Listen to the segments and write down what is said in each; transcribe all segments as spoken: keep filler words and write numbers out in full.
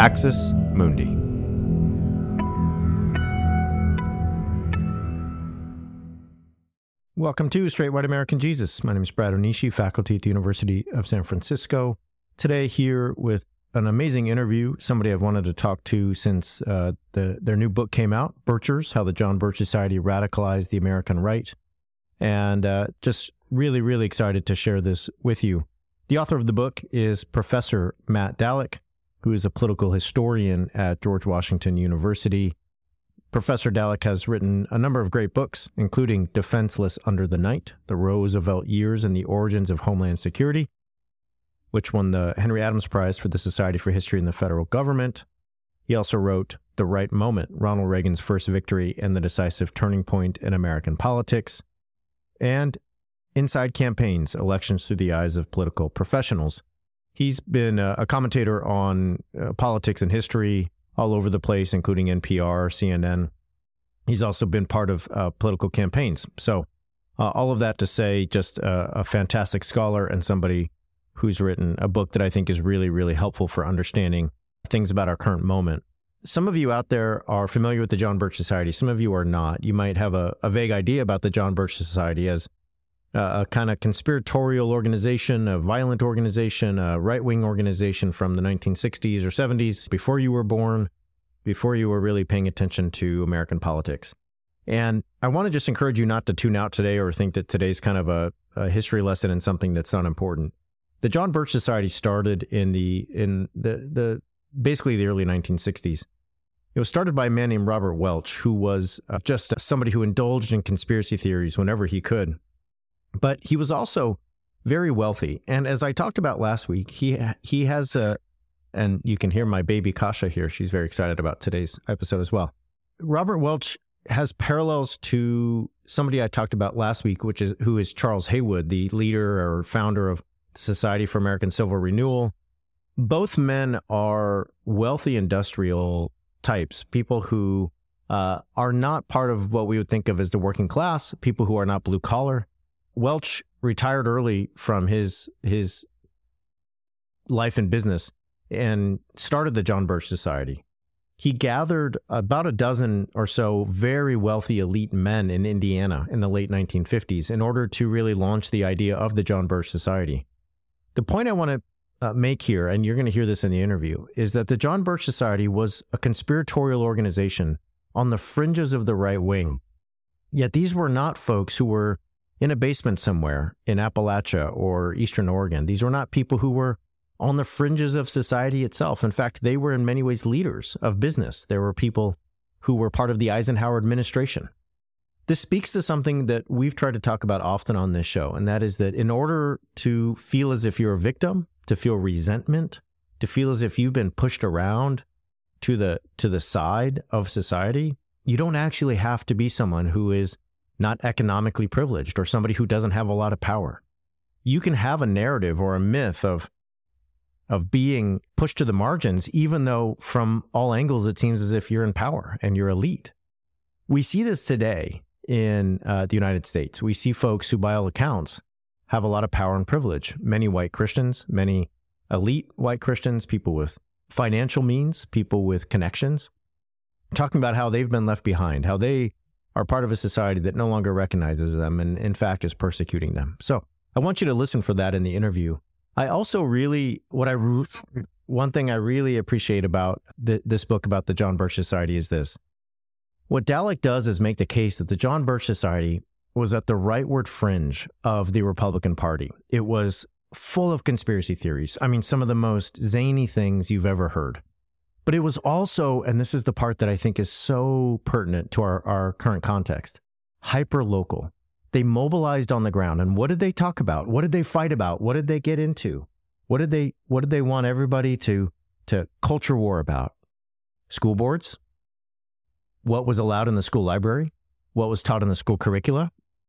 Axis Mundi. Welcome to Straight White American Jesus. My name is Brad Onishi, faculty at the University of San Francisco. Today here with an amazing interview, somebody I've wanted to talk to since uh, the, their new book came out, Birchers, How the John Birch Society Radicalized the American Right. And uh, just really, really excited to share this with you. The author of the book is Professor Matt Dallek, who is a political historian at George Washington University. Professor Dallek has written a number of great books, including Defenseless Under the Night, The Roosevelt Years and the Origins of Homeland Security, which won the Henry Adams Prize for the Society for History and the Federal Government. He also wrote The Right Moment, Ronald Reagan's First Victory and the Decisive Turning Point in American Politics, and Inside Campaigns, Elections Through the Eyes of Political Professionals. He's been a, a commentator on uh, politics and history all over the place, including N P R, C N N. He's also been part of uh, political campaigns. So uh, all of that to say, just a, a fantastic scholar and somebody who's written a book that I think is really, really helpful for understanding things about our current moment. Some of you out there are familiar with the John Birch Society. Some of you are not. You might have a, a vague idea about the John Birch Society as a, a kind of conspiratorial organization, a violent organization, a right-wing organization from the nineteen sixties or seventies, before you were born, before you were really paying attention to American politics. And I want to just encourage you not to tune out today or think that today's kind of a, a history lesson in something that's not important. The John Birch Society started in the in the the basically the early nineteen sixties. It was started by a man named Robert Welch, who was uh, just somebody who indulged in conspiracy theories whenever he could. But he was also very wealthy. And as I talked about last week, he he has a, and you can hear my baby Kasha here. She's very excited about today's episode as well. Robert Welch has parallels to somebody I talked about last week, which is who is Charles Haywood, the leader or founder of the Society for American Civil Renewal. Both men are wealthy industrial types, people who uh, are not part of what we would think of as the working class, people who are not blue collar. Welch retired early from his his life in business and started the John Birch Society. He gathered about a dozen or so very wealthy elite men in Indiana in the late nineteen fifties in order to really launch the idea of the John Birch Society. The point I want to uh, make here, and you're going to hear this in the interview, is that the John Birch Society was a conspiratorial organization on the fringes of the right wing. Yet these were not folks who were in a basement somewhere in Appalachia or Eastern Oregon. These were not people who were on the fringes of society itself. In fact, they were in many ways leaders of business. There were people who were part of the Eisenhower administration. This speaks to something that we've tried to talk about often on this show, and that is that in order to feel as if you're a victim, to feel resentment, to feel as if you've been pushed around to the to the side of society, you don't actually have to be someone who is not economically privileged or somebody who doesn't have a lot of power. You can have a narrative or a myth of of being pushed to the margins, even though from all angles it seems as if you're in power and you're elite. We see this today in uh, the United States. We see folks who, by all accounts, have a lot of power and privilege. Many white Christians, many elite white Christians, people with financial means, people with connections, talking about how they've been left behind, how they are part of a society that no longer recognizes them and, in fact, is persecuting them. So I want you to listen for that in the interview. I also really, what I, one thing I really appreciate about the, this book about the John Birch Society is this. What Dallek does is make the case that the John Birch Society was at the rightward fringe of the Republican Party. It was full of conspiracy theories. I mean, some of the most zany things you've ever heard. But it was also, and this is the part that I think is so pertinent to our, our current context, hyper-local. They mobilized on the ground. And what did they talk about? What did they fight about? What did they get into? What did they what did they want everybody to, to culture war about? School boards? What was allowed in the school library? What was taught in the school curricula?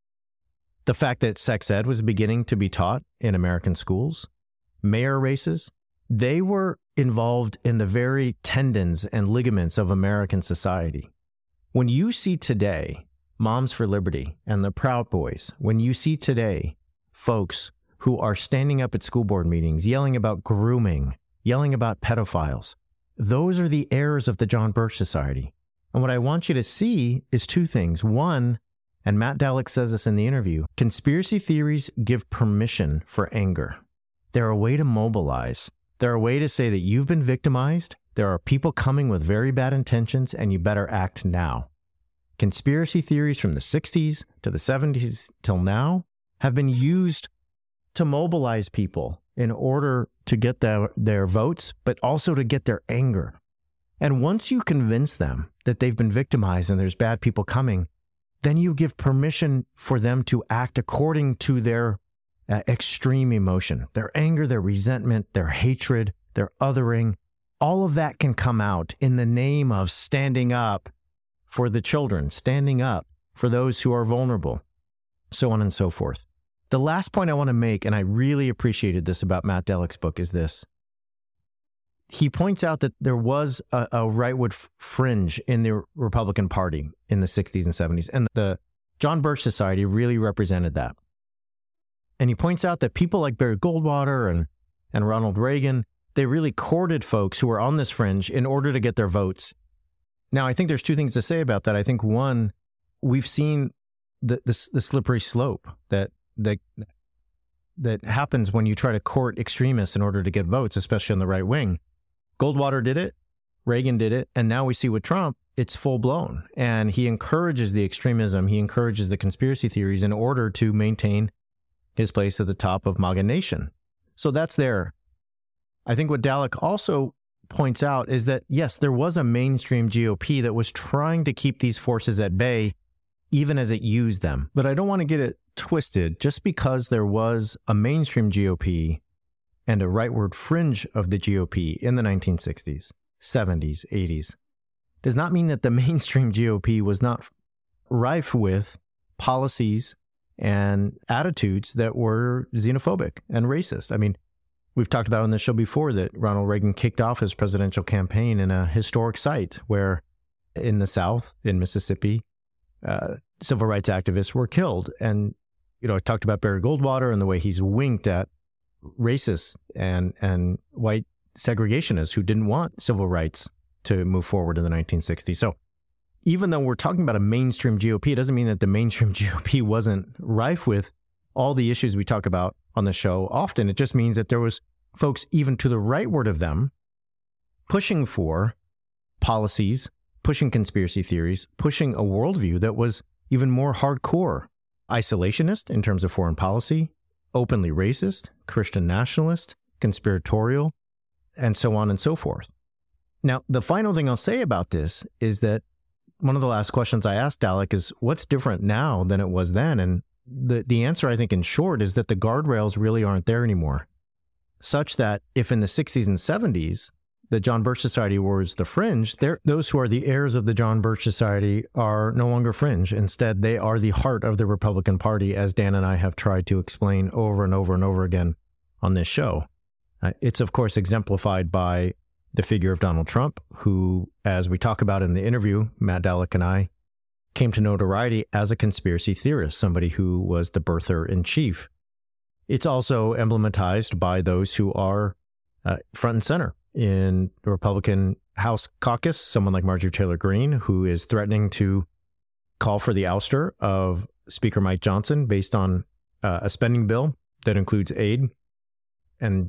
The fact that sex ed was beginning to be taught in American schools? Mayor races? They were involved in the very tendons and ligaments of American society. When you see today Moms for Liberty and the Proud Boys, when you see today folks who are standing up at school board meetings, yelling about grooming, yelling about pedophiles, those are the heirs of the John Birch Society. And what I want you to see is two things. One, and Matt Dallek says this in the interview, conspiracy theories give permission for anger. They're a way to mobilize. They're a way to say that you've been victimized. There are people coming with very bad intentions, and you better act now. Conspiracy theories from the sixties to the seventies till now have been used to mobilize people in order to get their, their votes, but also to get their anger. And once you convince them that they've been victimized and there's bad people coming, then you give permission for them to act according to their uh, extreme emotion, their anger, their resentment, their hatred, their othering. All of that can come out in the name of standing up for the children, standing up for those who are vulnerable, so on and so forth. The last point I want to make, and I really appreciated this about Matt Dallek's book, is this. He points out that there was a, a rightward fringe in the Republican Party in the sixties and seventies, and the John Birch Society really represented that. And he points out that people like Barry Goldwater and, and Ronald Reagan, they really courted folks who were on this fringe in order to get their votes. Now, I think there's two things to say about that. I think, one, we've seen the, the, the slippery slope that, that, that happens when you try to court extremists in order to get votes, especially on the right wing. Goldwater did it, Reagan did it, and now we see with Trump, it's full-blown. And he encourages the extremism, he encourages the conspiracy theories in order to maintain his place at the top of MAGA Nation. So that's there. I think what Dallek also points out is that, yes, there was a mainstream G O P that was trying to keep these forces at bay, even as it used them. But I don't want to get it twisted. Just because there was a mainstream G O P and a rightward fringe of the G O P in the nineteen sixties, seventies, eighties, does not mean that the mainstream G O P was not rife with policies and attitudes that were xenophobic and racist. I mean, we've talked about on the show before that Ronald Reagan kicked off his presidential campaign in a historic site where in the South, in Mississippi, uh, civil rights activists were killed. And, you know, I talked about Barry Goldwater and the way he's winked at racists and, and white segregationists who didn't want civil rights to move forward in the nineteen sixties. So even though we're talking about a mainstream G O P, it doesn't mean that the mainstream G O P wasn't rife with all the issues we talk about on the show often. It just means that there was folks even to the rightward of them pushing for policies, pushing conspiracy theories, pushing a worldview that was even more hardcore, isolationist in terms of foreign policy, openly racist, Christian nationalist, conspiratorial, and so on and so forth. Now, the final thing I'll say about this is that one of the last questions I asked Dallek is, what's different now than it was then? And the, the answer, I think, in short, is that the guardrails really aren't there anymore. Such that if in the sixties and seventies, the John Birch Society was the fringe, those who are the heirs of the John Birch Society are no longer fringe. Instead, they are the heart of the Republican Party, as Dan and I have tried to explain over and over and over again on this show. Uh, it's, of course, exemplified by the figure of Donald Trump, who, as we talk about in the interview, Matt Dallek and I, came to notoriety as a conspiracy theorist, somebody who was the birther in chief. It's also emblematized by those who are uh, front and center in the Republican House caucus, someone like Marjorie Taylor Greene, who is threatening to call for the ouster of Speaker Mike Johnson based on uh, a spending bill that includes aid. And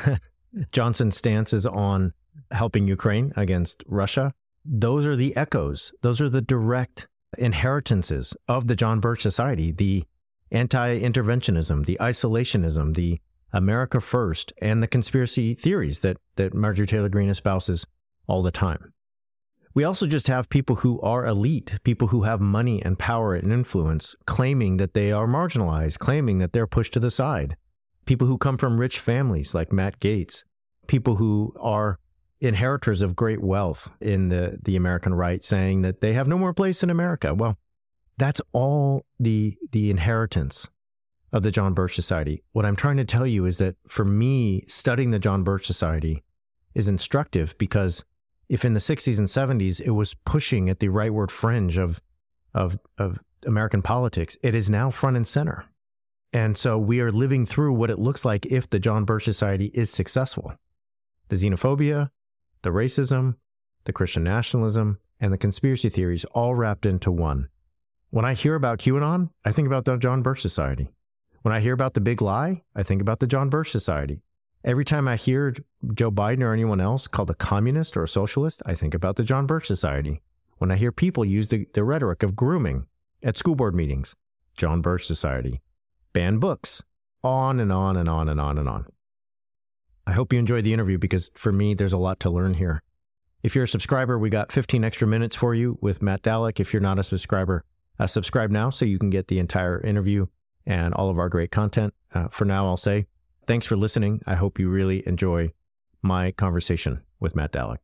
Johnson's stance is on helping Ukraine against Russia. Those are the echoes. Those are the direct inheritances of the John Birch Society, the anti-interventionism, the isolationism, the America First, and the conspiracy theories that, that Marjorie Taylor Greene espouses all the time. We also just have people who are elite, people who have money and power and influence, claiming that they are marginalized, claiming that they're pushed to the side. People who come from rich families like Matt Gaetz, people who are inheritors of great wealth in the, the American right, saying that they have no more place in America. Well, that's all the the inheritance of the John Birch Society. What I'm trying to tell you is that for me, studying the John Birch Society is instructive, because if in the sixties and seventies it was pushing at the rightward fringe of, of, of American politics, it is now front and center. And so we are living through what it looks like if the John Birch Society is successful. The xenophobia, the racism, the Christian nationalism, and the conspiracy theories all wrapped into one. When I hear about QAnon, I think about the John Birch Society. When I hear about the big lie, I think about the John Birch Society. Every time I hear Joe Biden or anyone else called a communist or a socialist, I think about the John Birch Society. When I hear people use the, the rhetoric of grooming at school board meetings, John Birch Society. Ban books, on and on and on and on and on. I hope you enjoyed the interview because for me, there's a lot to learn here. If you're a subscriber, we got fifteen extra minutes for you with Matt Dallek. If you're not a subscriber, uh, subscribe now so you can get the entire interview and all of our great content. Uh, for now, I'll say thanks for listening. I hope you really enjoy my conversation with Matt Dallek.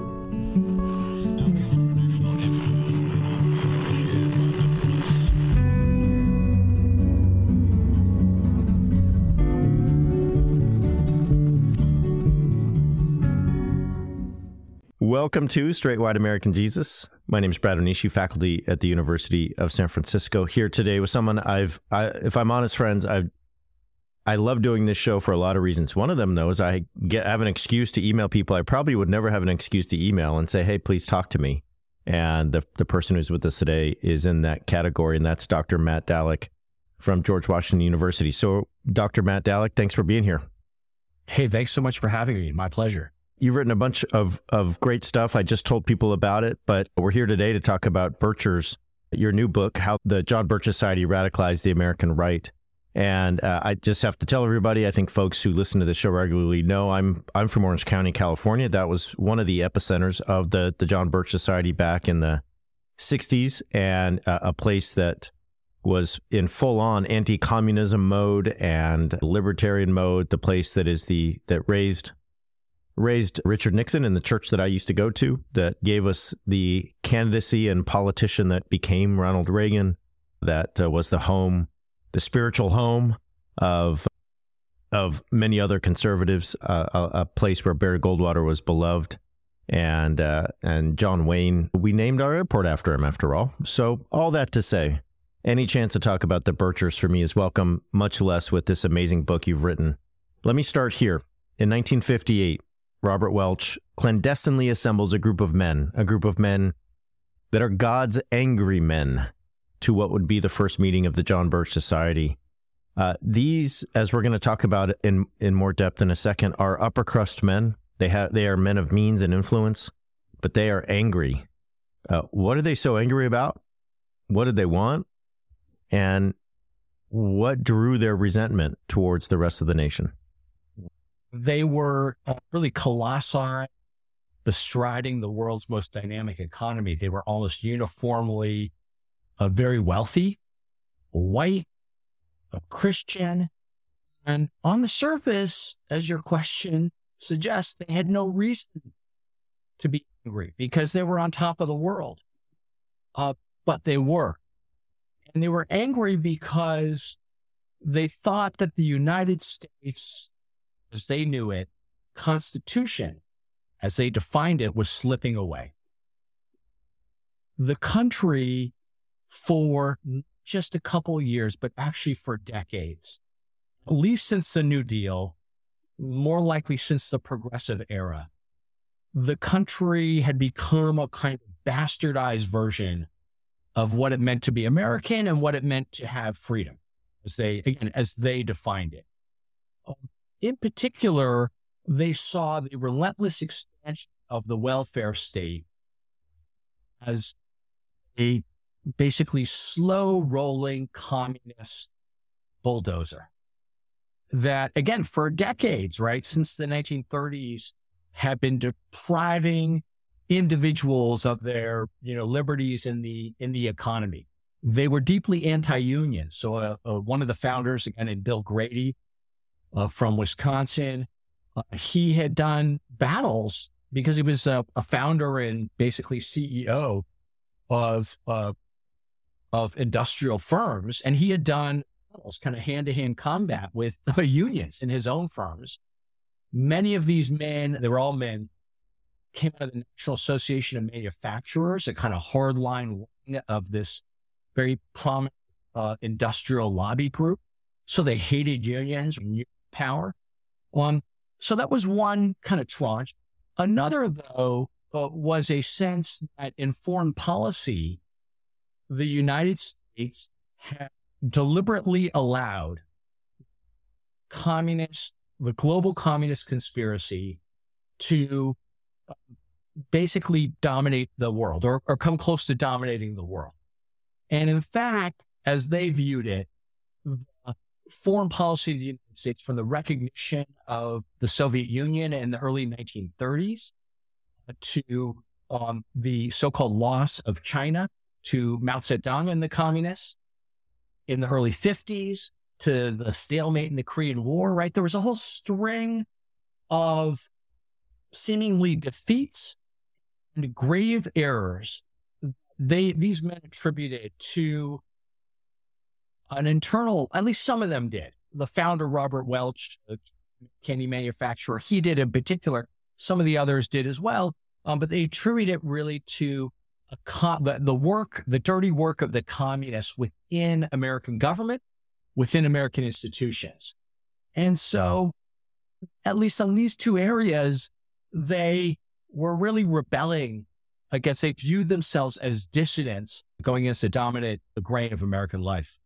Welcome to Straight White American Jesus. My name is Brad Onishi, faculty at the University of San Francisco. Here today with someone I've, I, if I'm honest, friends, I've, I love doing this show for a lot of reasons. One of them, though, is I get I have an excuse to email people. I probably would never have an excuse to email and say, "Hey, please talk to me." And the the person who's with us today is in that category, and that's Doctor Matt Dallek from George Washington University. So, Doctor Matt Dallek, thanks for being here. Hey, thanks so much for having me. My pleasure. You've written a bunch of, of great stuff. I just told people about it, but we're here today to talk about Birchers, your new book, How the John Birch Society Radicalized the American Right. And uh, I just have to tell everybody, I think folks who listen to the show regularly know I'm I'm from Orange County, California. That was one of the epicenters of the, the John Birch Society back in the sixties, and uh, a place that was in full-on anti-communism mode and libertarian mode, the place that is the that raised raised Richard Nixon in the church that I used to go to, that gave us the candidacy and politician that became Ronald Reagan, that uh, was the home, the spiritual home of of many other conservatives, uh, a, a place where Barry Goldwater was beloved, and uh, and John Wayne. We named our airport after him, after all. So all that to say, any chance to talk about the Birchers for me is welcome, much less with this amazing book you've written. Let me start here. In nineteen fifty-eight, Robert Welch clandestinely assembles a group of men, a group of men that are God's angry men, to what would be the first meeting of the John Birch Society. Uh, these, as we're going to talk about in, in more depth in a second, are upper crust men. They have they are men of means and influence, but they are angry. Uh, what are they so angry about? What did they want? And what drew their resentment towards the rest of the nation? They were really colossi bestriding the world's most dynamic economy. They were almost uniformly uh, very wealthy, white, a Christian, and on the surface, as your question suggests, they had no reason to be angry because they were on top of the world. Uh, but they were. And they were angry because they thought that the United States, as they knew it, Constitution, as they defined it, was slipping away. The country, for just a couple years, but actually for decades, at least since the New Deal, more likely since the Progressive era, the country had become a kind of bastardized version of what it meant to be American and what it meant to have freedom, as they, again, as they defined it. In particular, they saw the relentless expansion of the welfare state as a basically slow-rolling communist bulldozer that, again, for decades, right, since the nineteen thirties, had been depriving individuals of their, you know, liberties in the in the economy. They were deeply anti-union. So uh, uh, one of the founders, again, Bill Grady, Uh, from Wisconsin. Uh, he had done battles because he was a, a founder and basically C E O of uh, of industrial firms, and he had done battles, kind of hand-to-hand combat with uh, unions in his own firms. Many of these men, they were all men, came out of the National Association of Manufacturers, a kind of hardline wing of this very prominent uh, industrial lobby group. So they hated unions and union power. Um, so that was one kind of tranche. Another, though, uh, was a sense that in foreign policy, the United States had deliberately allowed communist, the global communist conspiracy to basically dominate the world or, or come close to dominating the world. And in fact, as they viewed it, the foreign policy of the United States, from the recognition of the Soviet Union in the early nineteen thirties to um, the so-called loss of China to Mao Zedong and the communists in the early fifties, to the stalemate in the Korean War, right? There was a whole string of seemingly defeats and grave errors they these men attributed to an internal, at least some of them did. The founder, Robert Welch, a candy manufacturer, he did in particular. Some of the others did as well, um, but they attribute it really to a co- the, the work, the dirty work of the communists within American government, within American institutions. And so, at least on these two areas, they were really rebelling against, they viewed themselves as dissidents going against the dominant grain of American life.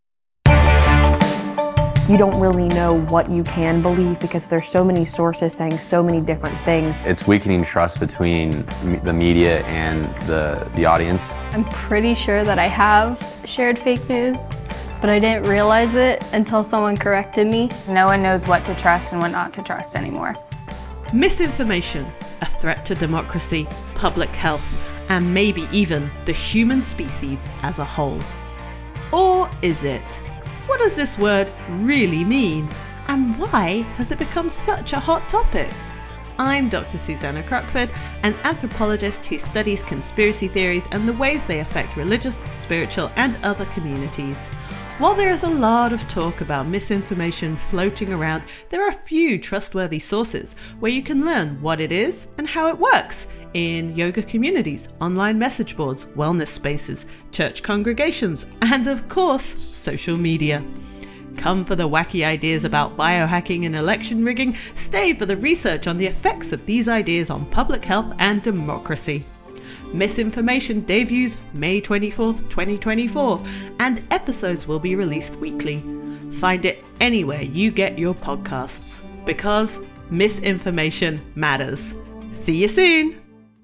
You don't really know what you can believe because there's so many sources saying so many different things. It's weakening trust between the media and the, the audience. I'm pretty sure that I have shared fake news, but I didn't realize it until someone corrected me. No one knows what to trust and what not to trust anymore. Misinformation, a threat to democracy, public health, and maybe even the human species as a whole. Or is it? What does this word really mean? And why has it become such a hot topic? I'm Doctor Susanna Crockford, an anthropologist who studies conspiracy theories and the ways they affect religious, spiritual, and other communities. While there is a lot of talk about misinformation floating around, there are a few trustworthy sources where you can learn what it is and how it works in yoga communities, online message boards, wellness spaces, church congregations, and of course, social media. Come for the wacky ideas about biohacking and election rigging, stay for the research on the effects of these ideas on public health and democracy. Misinformation debuts May twenty-fourth, twenty twenty-four, and episodes will be released weekly. Find it anywhere you get your podcasts, because misinformation matters. See you soon!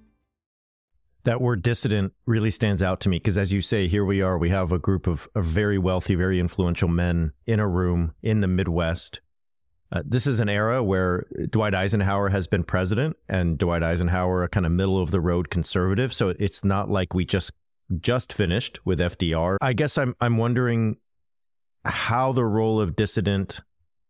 That word dissident really stands out to me because, as you say, here we are. We have a group of, of very wealthy, very influential men in a room in the Midwest. Uh, this is an era where Dwight Eisenhower has been president, and Dwight Eisenhower, a kind of middle-of-the-road conservative. So it's not like we just just finished with F D R. I guess I'm I'm wondering how the role of dissident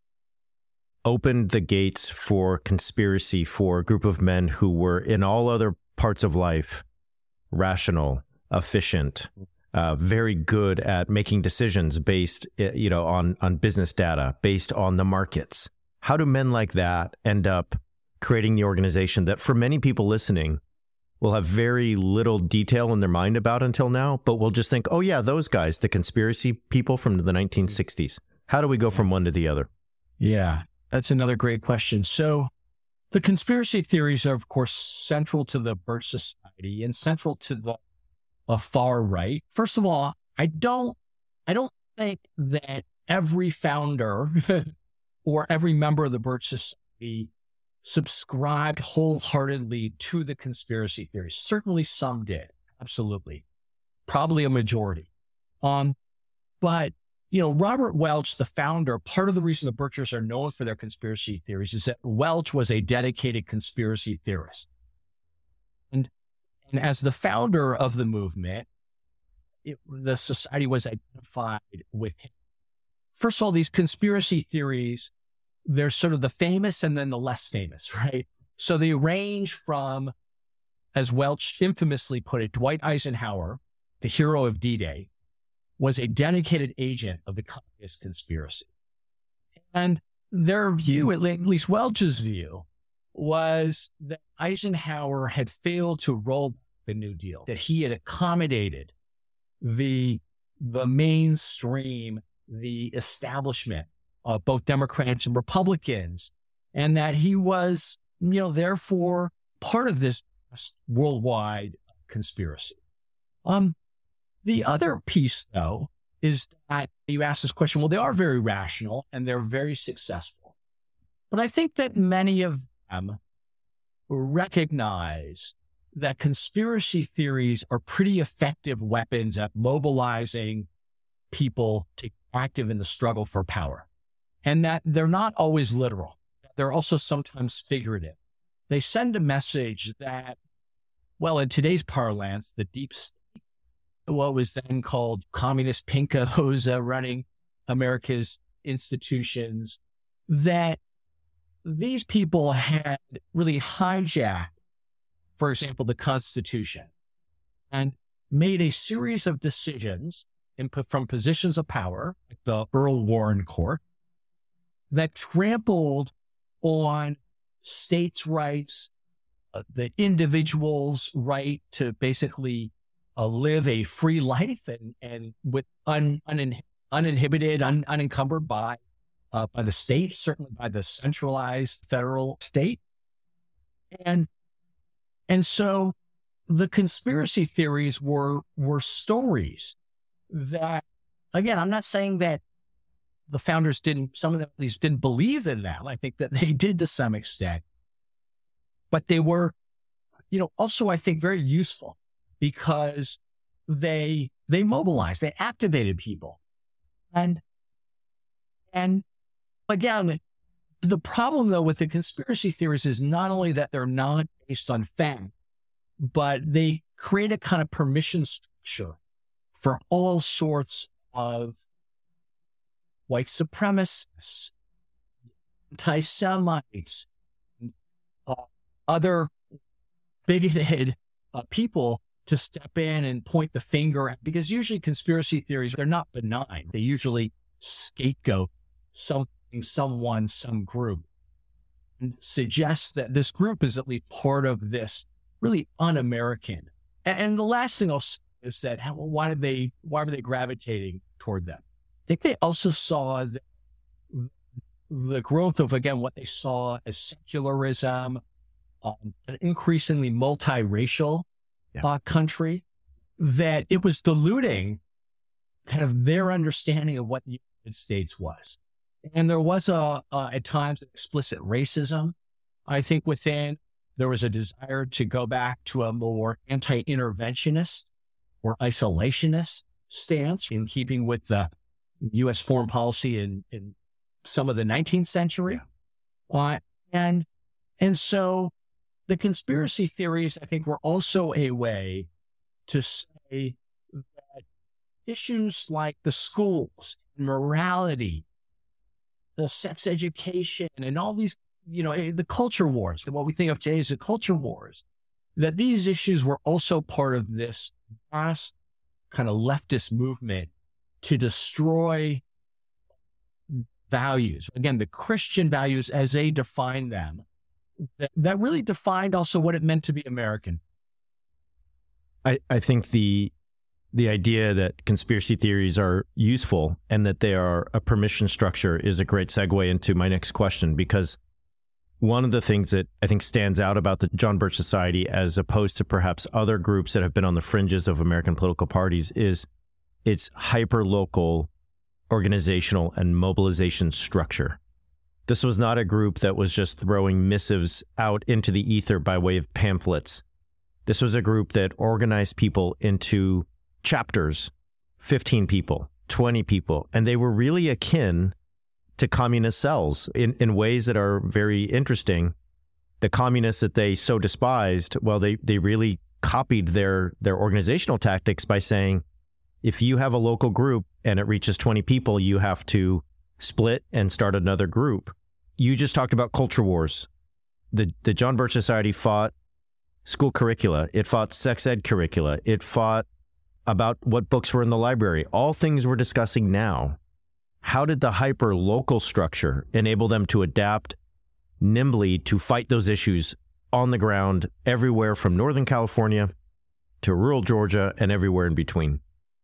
opened the gates for conspiracy for a group of men who were, in all other parts of life, rational, efficient, uh, very good at making decisions based, you know, on, on business data, based on the markets. How do men like that end up creating the organization that, for many people listening, will have very little detail in their mind about until now, but will just think, oh yeah, those guys, the conspiracy people from the nineteen sixties. How do we go from one to the other? Yeah, that's another great question. So the conspiracy theories are, of course, central to the Birch Society and central to the uh, far right. First of all, I don't, I don't think that every founder or every member of the Birch Society subscribed wholeheartedly to the conspiracy theories. Certainly, some did, absolutely, probably a majority. Um, but You know, Robert Welch, the founder, part of the reason the Birchers are known for their conspiracy theories is that Welch was a dedicated conspiracy theorist. And, and as the founder of the movement, it, the society was identified with him. First of all, these conspiracy theories, they're sort of the famous and then the less famous, right? So they range from, as Welch infamously put it, Dwight Eisenhower, the hero of D-Day, was a dedicated agent of the communist conspiracy. And their view, at least Welch's view, was that Eisenhower had failed to roll back the New Deal, that he had accommodated the, the mainstream, the establishment of both Democrats and Republicans, and that he was, you know, therefore part of this worldwide conspiracy. Um, the other piece, though, is that you ask this question, well, they are very rational and they're very successful. But I think that many of them recognize that conspiracy theories are pretty effective weapons at mobilizing people to be active in the struggle for power, and that they're not always literal. They're also sometimes figurative. They send a message that, well, in today's parlance, the deep state, what was then called communist pinkos uh, running America's institutions, that these people had really hijacked, for example, the Constitution, and made a series of decisions in, from positions of power, like the Earl Warren Court, that trampled on states' rights, uh, the individual's right to basically uh, live a free life and, and with un, unin, uninhibited, un, unencumbered by uh, by the state, certainly by the centralized federal state. And and so the conspiracy theories were were stories that, again, I'm not saying that the founders didn't, some of them at least didn't believe in them. I think that they did to some extent. But they were, you know, also, I think, very useful because they they mobilized, they activated people. And and again, the problem, though, with the conspiracy theories is not only that they're not based on fact, but they create a kind of permission structure for all sorts of white supremacists, anti-Semites, uh, other bigoted uh, people to step in and point the finger at, because usually conspiracy theories, they're not benign. They usually scapegoat something, someone, some group, and suggest that this group is at least part of this really un-American. And, and the last thing I'll say is that how, why did they, why were they gravitating toward them? I think they also saw the, the growth of, again, what they saw as secularism, um, an increasingly multiracial yeah. uh, country, that it was diluting kind of their understanding of what the United States was. And there was a, uh, at times, explicit racism. I think within, there was a desire to go back to a more anti-interventionist or isolationist stance in keeping with the U S foreign policy in, in some of the nineteenth century. Yeah. Uh, and, and so the conspiracy theories, I think, were also a way to say that issues like the schools, morality, the sex education, and all these, you know, the culture wars, what we think of today as the culture wars, that these issues were also part of this vast kind of leftist movement to destroy values. Again, the Christian values as they defined them, that, that really defined also what it meant to be American. I, I think the the idea that conspiracy theories are useful and that they are a permission structure is a great segue into my next question, because one of the things that I think stands out about the John Birch Society, as opposed to perhaps other groups that have been on the fringes of American political parties, is its hyper-local organizational and mobilization structure. This was not a group that was just throwing missives out into the ether by way of pamphlets. This was a group that organized people into chapters, fifteen people, twenty people, and they were really akin to communist cells in, in ways that are very interesting. The communists that they so despised, well, they, they really copied their, their organizational tactics by saying, if you have a local group and it reaches twenty people, you have to split and start another group. You just talked about culture wars. The, the John Birch Society fought school curricula. It fought sex ed curricula. It fought about what books were in the library, all things we're discussing now. How did the hyper-local structure enable them to adapt nimbly to fight those issues on the ground everywhere from Northern California to rural Georgia and everywhere in between?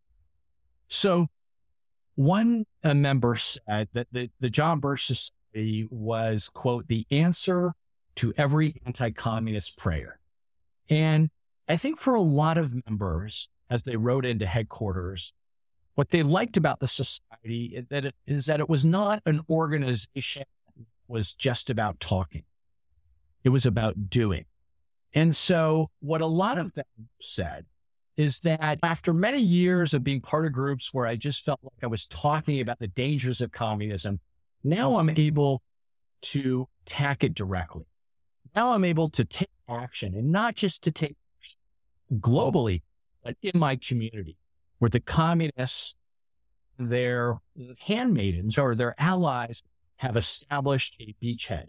So one uh, member said that the, the John Birch Society was, quote, the answer to every anti-communist prayer. And I think for a lot of members, as they rode into headquarters, what they liked about the society is that it, is that it was not an organization that was just about talking. It was about doing. And so what a lot of them said is that after many years of being part of groups where I just felt like I was talking about the dangers of communism, now I'm able to attack it directly. Now I'm able to take action, and not just to take action globally, but in my community, where the communists, their handmaidens or their allies, have established a beachhead.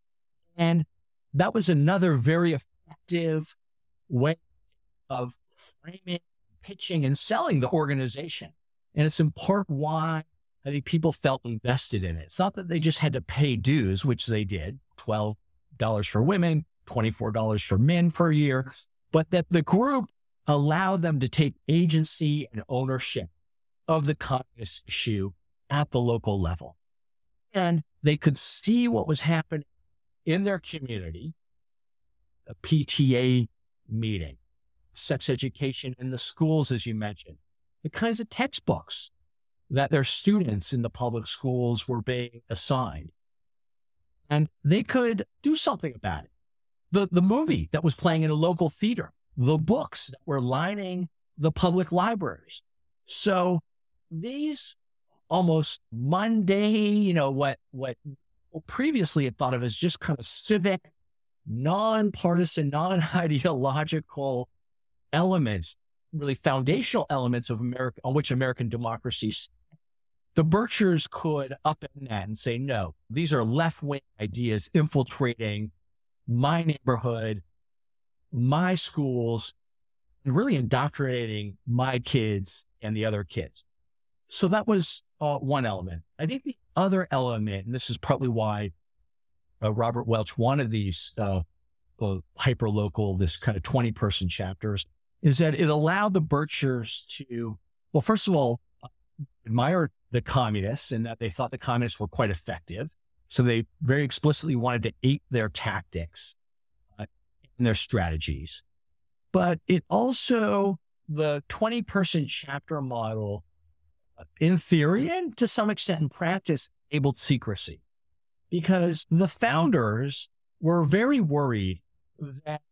And that was another very effective way of framing, pitching, and selling the organization. And it's in part why I think people felt invested in it. It's not that they just had to pay dues, which they did, twelve dollars for women, twenty-four dollars for men per year, but that the group allowed them to take agency and ownership of the communist issue at the local level. And they could see what was happening in their community, a P T A meeting, sex education in the schools, as you mentioned, the kinds of textbooks that their students in the public schools were being assigned. And they could do something about it. The, the movie that was playing in a local theater, the books that were lining the public libraries. So these almost mundane, you know, what, what previously had thought of as just kind of civic, non-partisan, non-ideological elements, really foundational elements of America, on which American democracy, the Birchers could upend that and say, no, these are left-wing ideas infiltrating my neighborhood, my schools, and really indoctrinating my kids and the other kids. So that was uh, one element. I think the other element, and this is partly why uh, Robert Welch wanted these uh, uh, hyper-local, this kind of twenty-person chapters, is that it allowed the Birchers to, well, first of all, admire the communists and that they thought the communists were quite effective. So they very explicitly wanted to ape their tactics uh, and their strategies. But it also, the twenty-person chapter model, uh, in theory and to some extent in practice, enabled secrecy. Because the founders were very worried that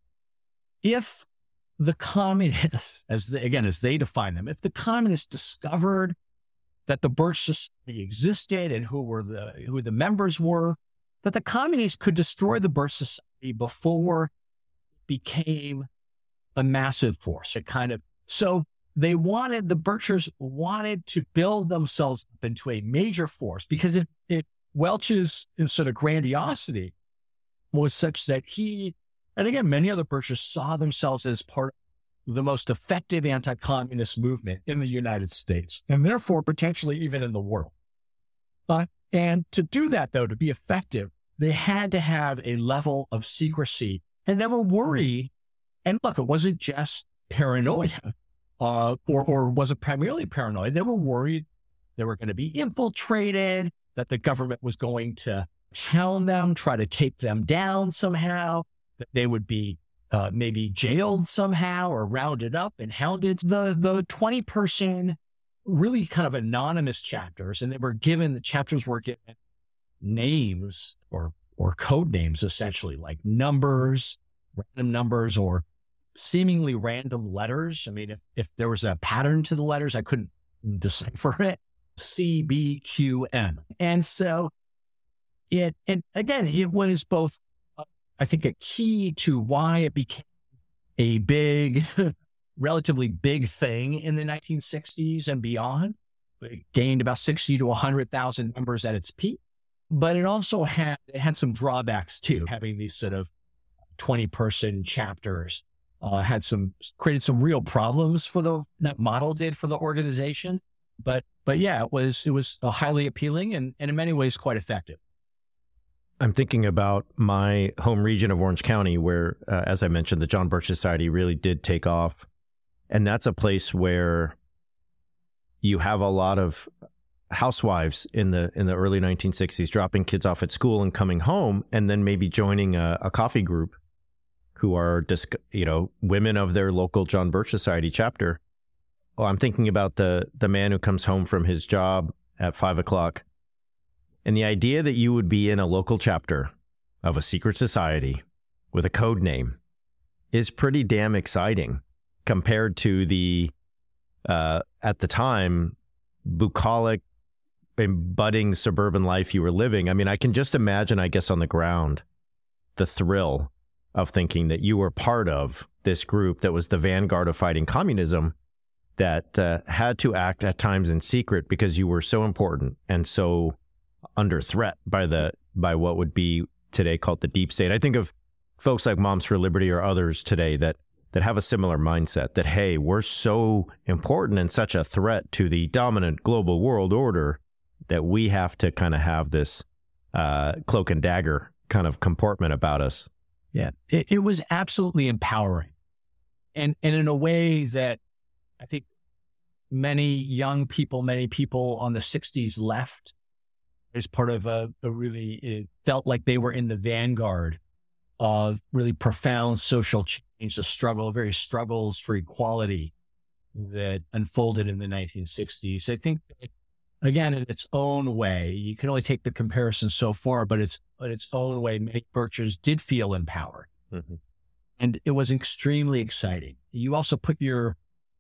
if the communists, as they, again, as they define them, if the communists discovered that the Birch Society existed and who were the who the members were, that the communists could destroy the Birch Society before it became a massive force. It kind of so they wanted the Birchers wanted to build themselves up into a major force because it, it Welch's sort of grandiosity was such that he, and again, many other Birchers saw themselves as part of the most effective anti-communist movement in the United States, and therefore potentially even in the world. Uh, and to do that, though, to be effective, they had to have a level of secrecy. And they were worried, and look, it wasn't just paranoia, uh, or, or was it primarily paranoia? They were worried they were going to be infiltrated, that the government was going to hound them, try to take them down somehow, that they would be uh, maybe jailed somehow or rounded up and hounded. The the twenty-person, really kind of anonymous chapters, and they were given, the chapters were given names or or code names, essentially, like numbers, random numbers, or seemingly random letters. I mean, if, if there was a pattern to the letters, I couldn't decipher it. C, B, Q, M. And so it, and again, it was both, uh, I think, a key to why it became a big, relatively big thing in the nineteen sixties and beyond. It gained about sixty to one hundred thousand members at its peak. But it also had, it had some drawbacks too, having these sort of twenty-person chapters. Uh, had some, created some real problems for the, that model did for the organization. But, but yeah, it was, it was a highly appealing and, and in many ways quite effective. I'm thinking about my home region of Orange County where, uh, as I mentioned, the John Birch Society really did take off. And that's a place where you have a lot of housewives in the in the early nineteen sixties, dropping kids off at school and coming home, and then maybe joining a, a coffee group who are, you know, women of their local John Birch Society chapter. Oh, I'm thinking about the the man who comes home from his job at five o'clock. And the idea that you would be in a local chapter of a secret society with a code name is pretty damn exciting compared to the, uh, at the time, bucolic and budding suburban life you were living. I mean, I can just imagine, I guess, on the ground, the thrill of thinking that you were part of this group that was the vanguard of fighting communism, that uh, had to act at times in secret because you were so important and so under threat by the by what would be today called the deep state. I think of folks like Moms for Liberty or others today that that have a similar mindset that, hey, we're so important and such a threat to the dominant global world order that we have to kind of have this uh, cloak and dagger kind of comportment about us. Yeah, it, it was absolutely empowering. And, and in a way that I think many young people, many people on the sixties left as part of a, a really, it felt like they were in the vanguard of really profound social change, the struggle, various struggles for equality that unfolded in the nineteen sixties. I think, that, again, in its own way, you can only take the comparison so far, but it's in its own way, many Birchers did feel empowered. Mm-hmm. And it was extremely exciting. You also put your,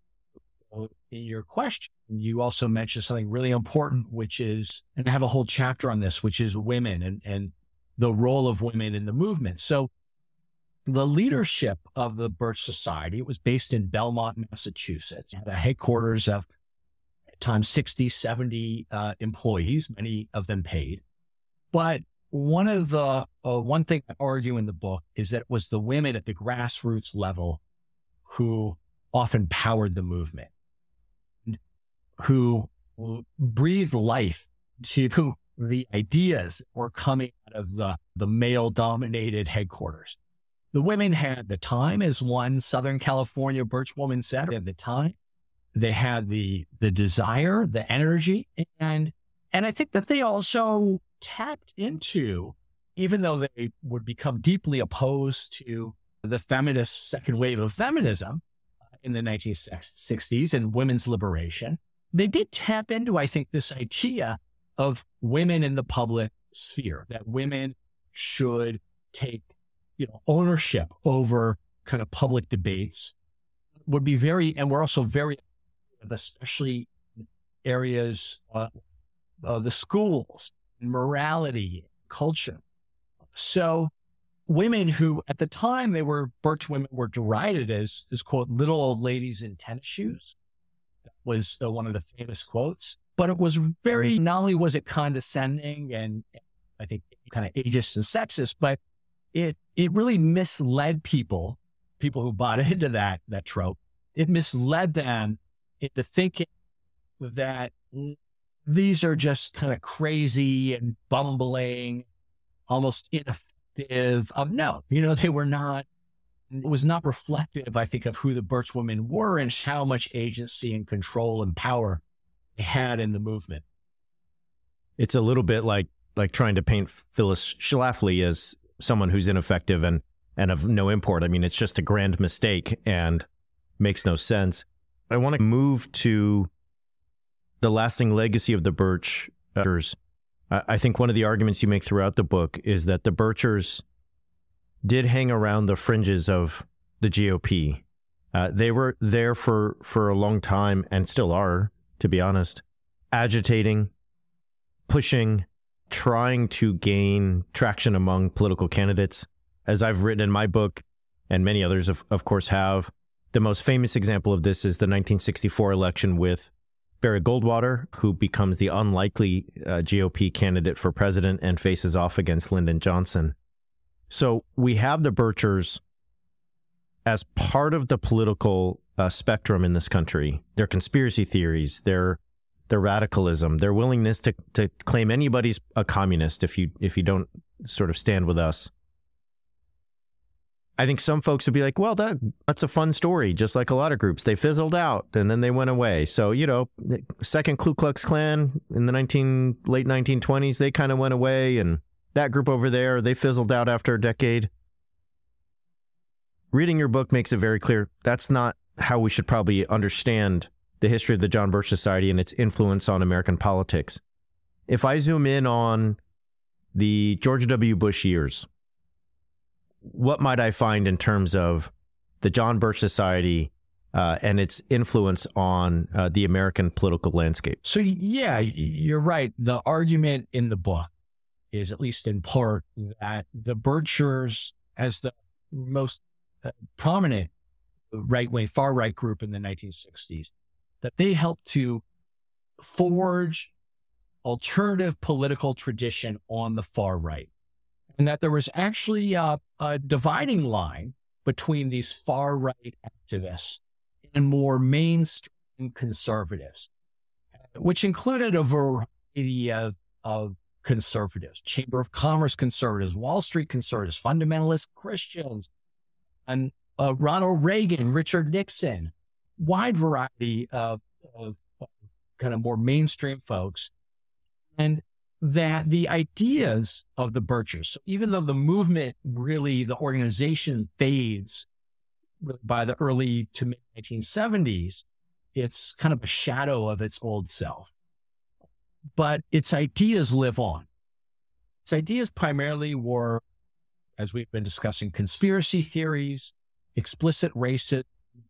in your question, you also mentioned something really important, which is, and I have a whole chapter on this, which is women and, and the role of women in the movement. So the leadership of the Birch Society, it was based in Belmont, Massachusetts, it had a headquarters of at times sixty, seventy uh, employees, many of them paid. But one of the, uh, one thing I argue in the book is that it was the women at the grassroots level who often powered the movement, who breathed life to the ideas that were coming out of the, the male-dominated headquarters. The women had the time, as one Southern California Birch woman said, at the time. They had the the desire, the energy, and and I think that they also tapped into, even though they would become deeply opposed to the feminist second wave of feminism in the nineteen sixties and women's liberation, they did tap into, I think, this idea of women in the public sphere, that women should take, you know, ownership over kind of public debates, would be very, and we're also very, especially areas, uh, uh, the schools, morality, culture. So women who at the time they were, Birch women were derided as, as quote, little old ladies in tennis shoes. That was uh, one of the famous quotes, but it was very, not only was it condescending and I think kind of ageist and sexist, but it, it really misled people, people who bought into that, that trope. It misled them into thinking that these are just kind of crazy and bumbling, almost ineffective. Um, no, you know, they were not, it was not reflective, I think, of who the Birch women were and how much agency and control and power they had in the movement. It's a little bit like, like trying to paint Phyllis Schlafly as someone who's ineffective and, and of no import. I mean, it's just a grand mistake and makes no sense. I want to move to the lasting legacy of the Birchers. I think one of the arguments you make throughout the book is that the Birchers did hang around the fringes of the G O P. Uh, they were there for, for a long time and still are, to be honest, agitating, pushing, trying to gain traction among political candidates. As I've written in my book, and many others, of, of course, have, the most famous example of this is the nineteen sixty-four election with Barry Goldwater, who becomes the unlikely uh, G O P candidate for president and faces off against Lyndon Johnson. So we have the Birchers as part of the political uh, spectrum in this country. Their conspiracy theories, their their radicalism, their willingness to to claim anybody's a communist if you if you don't sort of stand with us. I think some folks would be like, well, that that's a fun story, just like a lot of groups. They fizzled out and then they went away. So, you know, second Ku Klux Klan in the nineteen late nineteen twenties, they kind of went away. And that group over there, they fizzled out after a decade. Reading your book makes it very clear that's not how we should probably understand the history of the John Birch Society and its influence on American politics. If I zoom in on the George W. Bush years, what might I find in terms of the John Birch Society uh, and its influence on uh, the American political landscape? So, yeah, you're right. The argument in the book is, at least in part, that the Birchers, as the most uh, prominent right-wing, far-right group in the nineteen sixties, that they helped to forge alternative political tradition on the far right. And that there was actually a, a dividing line between these far-right activists and more mainstream conservatives, which included a variety of, of conservatives, Chamber of Commerce conservatives, Wall Street conservatives, fundamentalist Christians, and uh, Ronald Reagan, Richard Nixon, wide variety of, of, of kind of more mainstream folks. And that the ideas of the Birchers, so even though the movement really, the organization fades by the early to mid nineteen seventies, it's kind of a shadow of its old self. But its ideas live on. Its ideas primarily were, as we've been discussing, conspiracy theories, explicit racism,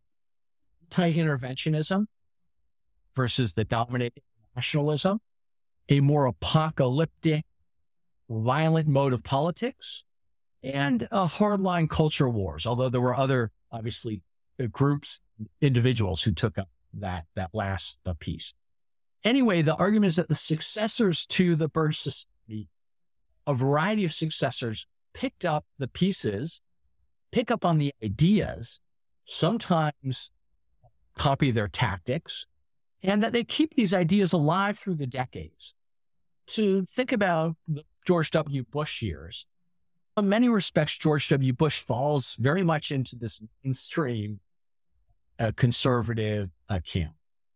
anti-interventionism versus the dominant nationalism, a more apocalyptic, violent mode of politics, and a hardline culture wars, although there were other, obviously, groups, individuals who took up that, that last uh, piece. Anyway, the argument is that the successors to the Birch Society, a variety of successors, picked up the pieces, pick up on the ideas, sometimes copy their tactics, and that they keep these ideas alive through the decades. To think about the George W. Bush years, in many respects, George W. Bush falls very much into this mainstream uh, conservative uh, camp.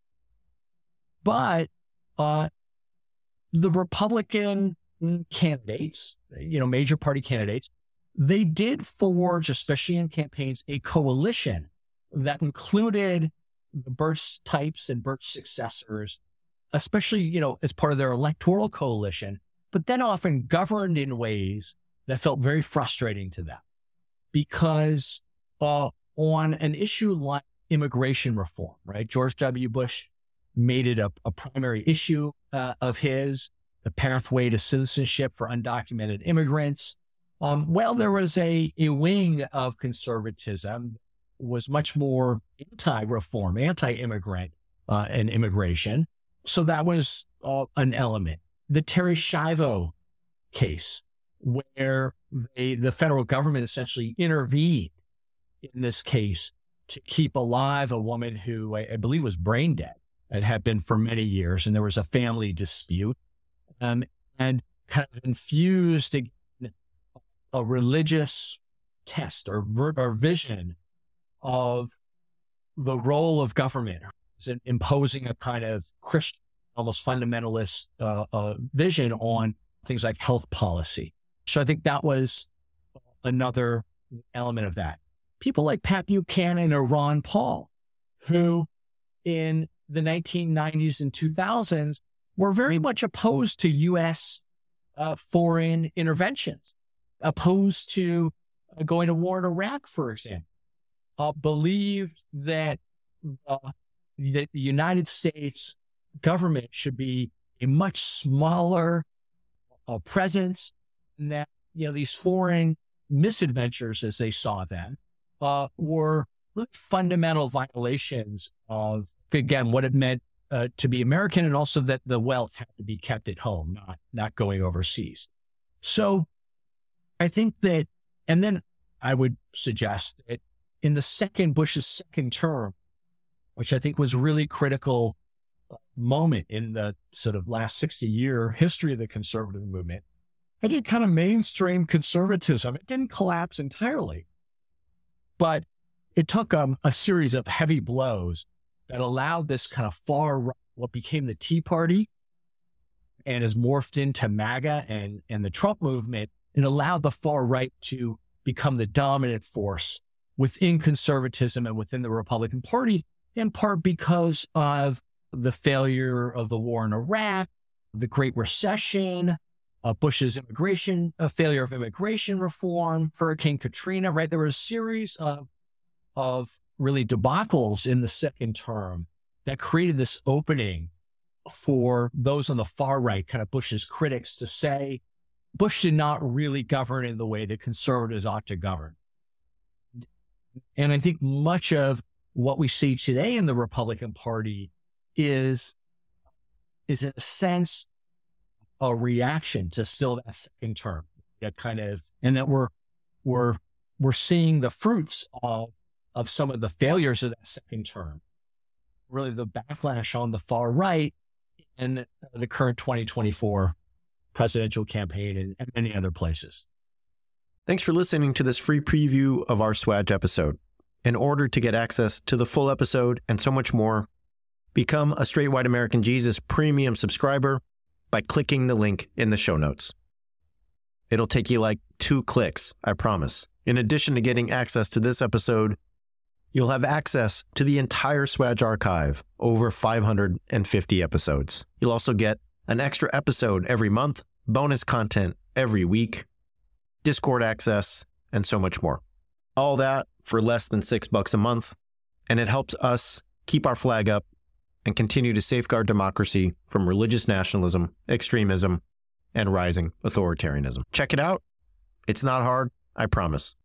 But uh, the Republican candidates, you know, major party candidates, they did forge, especially in campaigns, a coalition that included the Birch types and Birch successors, especially, you know, as part of their electoral coalition, but then often governed in ways that felt very frustrating to them. Because uh, on an issue like immigration reform, right, George W. Bush made it a, a primary issue uh, of his, the pathway to citizenship for undocumented immigrants. Um, well, there was a, a wing of conservatism, was much more anti-reform, anti-immigrant uh, and immigration. So that was uh, an element. The Terri Schiavo case, where they, the federal government essentially intervened in this case to keep alive a woman who I, I believe was brain dead and had been for many years, and there was a family dispute, um, and kind of infused a, a religious test or, or vision of the role of government, imposing a kind of Christian, almost fundamentalist uh, uh, vision on things like health policy. So I think that was another element of that. People like Pat Buchanan or Ron Paul, who in the nineteen nineties and two thousands were very much opposed to U S uh, foreign interventions, opposed to uh, going to war in Iraq, for example, uh, believed that uh, the United States government should be a much smaller uh, presence, and that, you know, these foreign misadventures, as they saw them, uh, were really fundamental violations of, again, what it meant uh, to be American, and also that the wealth had to be kept at home, not, not going overseas. So I think that, and then I would suggest that in the second, Bush's second term, which I think was really critical moment in the sort of last sixty year history of the conservative movement, I think kind of mainstream conservatism, it didn't collapse entirely, But it took um, a series of heavy blows that allowed this kind of far right, what became the Tea Party and has morphed into MAGA and, and the Trump movement. It allowed the far right to become the dominant force within conservatism and within the Republican Party, in part because of the failure of the war in Iraq, the Great Recession, uh, Bush's immigration, a failure of immigration reform, Hurricane Katrina, right? There were a series of, of really debacles in the second term that created this opening for those on the far right, kind of Bush's critics, to say Bush did not really govern in the way that conservatives ought to govern. And I think much of what we see today in the Republican Party is, is in a sense, a reaction to still that second term, that kind of, and that we're, we're, we're seeing the fruits of, of some of the failures of that second term, really the backlash on the far right in the current twenty twenty-four presidential campaign and, and many other places. Thanks for listening to this free preview of our Swag episode. In order to get access to the full episode and so much more, become a Straight White American Jesus premium subscriber by clicking the link in the show notes. It'll take you like two clicks, I promise. In addition to getting access to this episode, you'll have access to the entire Swag archive, over five hundred fifty episodes. You'll also get an extra episode every month, bonus content every week, Discord access, and so much more. All that for less than six bucks a month, and it helps us keep our flag up and continue to safeguard democracy from religious nationalism, extremism, and rising authoritarianism. Check it out. It's not hard, I promise.